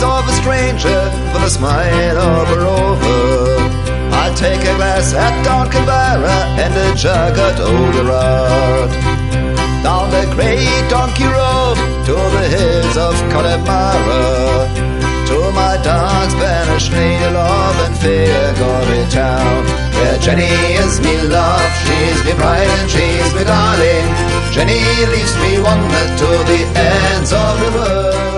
of a stranger for the smile of a rover. I'll take a glass at Donkilbarra and a jug at Old Rod. Down the great donkey road to the hills of Connemara, to my dog's banished love and fair Galway town, where Jenny is me love, she's me bride and she's me darling. Jenny leaves me wandered to the ends of the world.